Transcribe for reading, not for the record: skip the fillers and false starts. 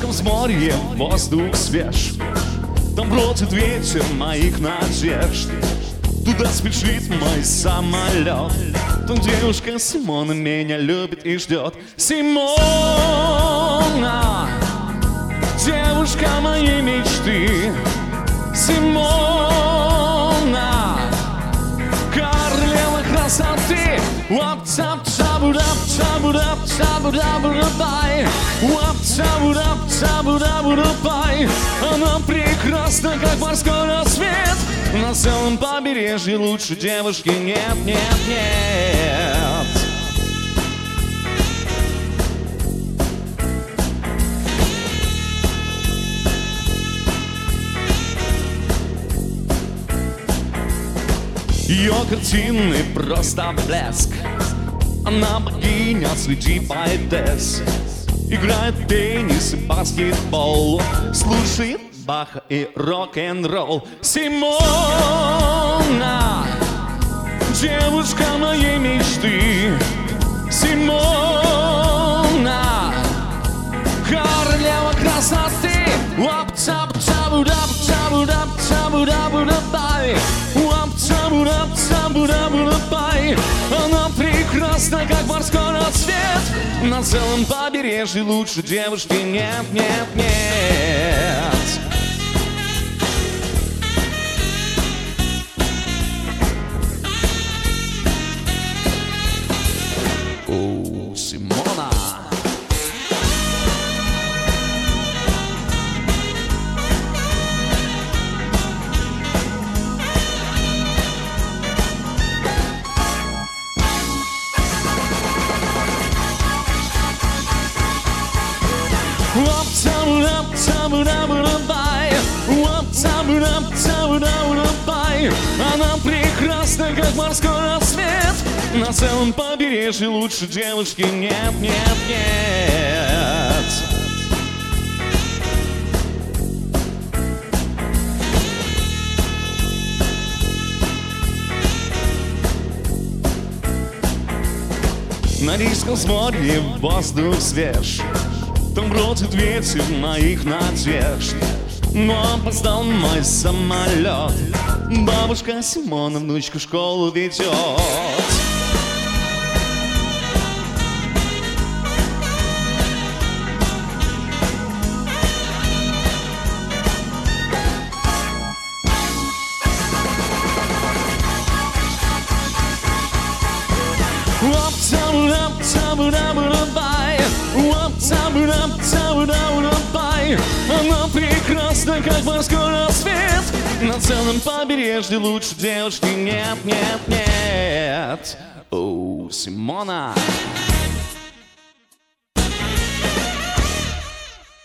рижском взморье воздух свеж, там бродит ветер моих надежд. Туда спешит мой самолет. Там девушка Симона меня любит и ждет. Симона, девушка моей мечты. Симона, королева красоты. Она прекрасна, как морской рассвет. На целом побережье лучше девушки нет, нет, нет. Ее картины просто блеск. Она богиня среди поэтесс. Играет в теннис и баскетбол, слушает Баха и рок-н-ролл. Симона, девушка моей мечты. Симона, королева красоты. Она прекрасна, как морской рассвет. На целом побережье лучше девушки нет, нет, нет. О, Симона. Она прекрасна, как морской рассвет. На целом побережье лучше девушки нет, нет, нет. На рижском взморье воздух свеж, там бродит ветер моих надежд. Но опоздал мой самолет. Бабушка Симона внучку в школу ведет. Она прекрасна, как морской рассвет. На целом побережье лучше девушки нет, нет, нет. О, Симона.